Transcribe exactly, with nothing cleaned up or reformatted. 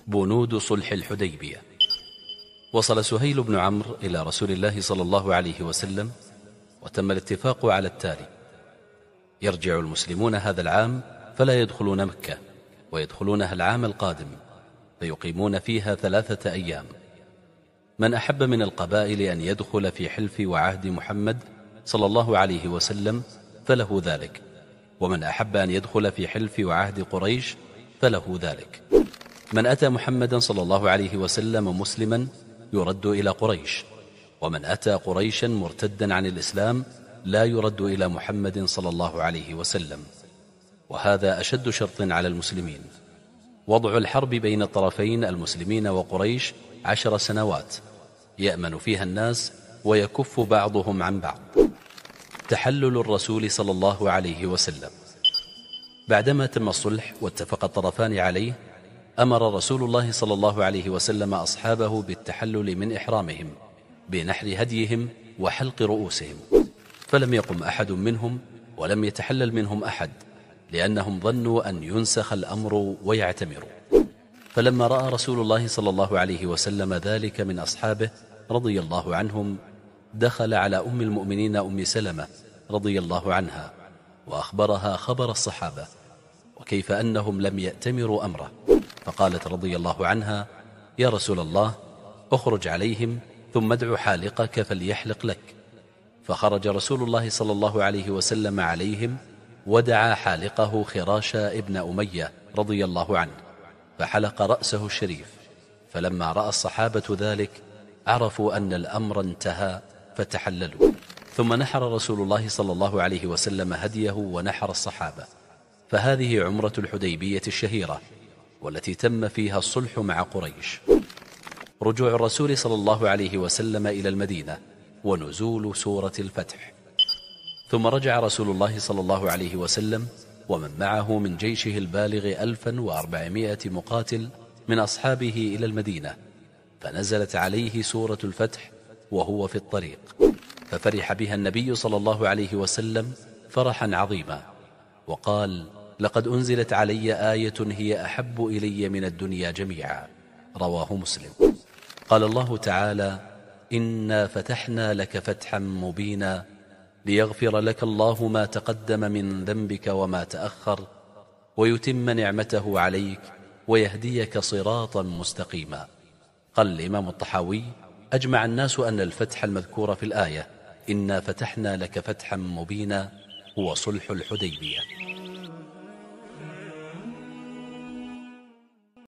بنود صلح الحديبية. وصل سهيل بن عمرو إلى رسول الله صلى الله عليه وسلم وتم الاتفاق على التالي: يرجع المسلمون هذا العام فلا يدخلون مكة، ويدخلونها العام القادم فيقيمون فيها ثلاثة أيام. من أحب من القبائل أن يدخل في حلف وعهد محمد صلى الله عليه وسلم فله ذلك، ومن أحب أن يدخل في حلف وعهد قريش فله ذلك. من أتى محمدا صلى الله عليه وسلم مسلما يرد إلى قريش، ومن أتى قريشا مرتدا عن الإسلام لا يرد إلى محمد صلى الله عليه وسلم. وهذا أشد شرط على المسلمين. وضع الحرب بين الطرفين المسلمين وقريش عشر سنوات يأمن فيها الناس ويكف بعضهم عن بعض. تحلل الرسول صلى الله عليه وسلم. بعدما تم الصلح واتفق الطرفان عليه، أمر رسول الله صلى الله عليه وسلم أصحابه بالتحلل من إحرامهم بنحر هديهم وحلق رؤوسهم، فلم يقم أحد منهم ولم يتحلل منهم أحد، لأنهم ظنوا أن ينسخ الأمر ويعتمروا. فلما رأى رسول الله صلى الله عليه وسلم ذلك من أصحابه رضي الله عنهم، دخل على أم المؤمنين أم سلمة رضي الله عنها وأخبرها خبر الصحابة وكيف أنهم لم يأتمروا أمره، فقالت رضي الله عنها: يا رسول الله، اخرج عليهم ثم ادع حالقك فليحلق لك. فخرج رسول الله صلى الله عليه وسلم عليهم ودعا حالقه خراشا ابن أمية رضي الله عنه، فحلق رأسه الشريف. فلما رأى الصحابة ذلك عرفوا أن الأمر انتهى فتحللوا. ثم نحر رسول الله صلى الله عليه وسلم هديه ونحر الصحابة. فهذه عمرة الحديبية الشهيرة والتي تم فيها الصلح مع قريش. رجوع الرسول صلى الله عليه وسلم إلى المدينة ونزول سورة الفتح. ثم رجع رسول الله صلى الله عليه وسلم ومن معه من جيشه البالغ ألفا وأربعمائة مقاتل من أصحابه إلى المدينة، فنزلت عليه سورة الفتح وهو في الطريق، ففرح بها النبي صلى الله عليه وسلم فرحا عظيما، وقال: لقد أنزلت علي آية هي أحب إلي من الدنيا جميعا. رواه مسلم. قال الله تعالى: إنا فتحنا لك فتحا مبينا ليغفر لك الله ما تقدم من ذنبك وما تأخر ويتم نعمته عليك ويهديك صراطا مستقيما. قال الإمام الطحاوي: أجمع الناس أن الفتح المذكور في الآية إنا فتحنا لك فتحا مبينا هو صلح الحديبية.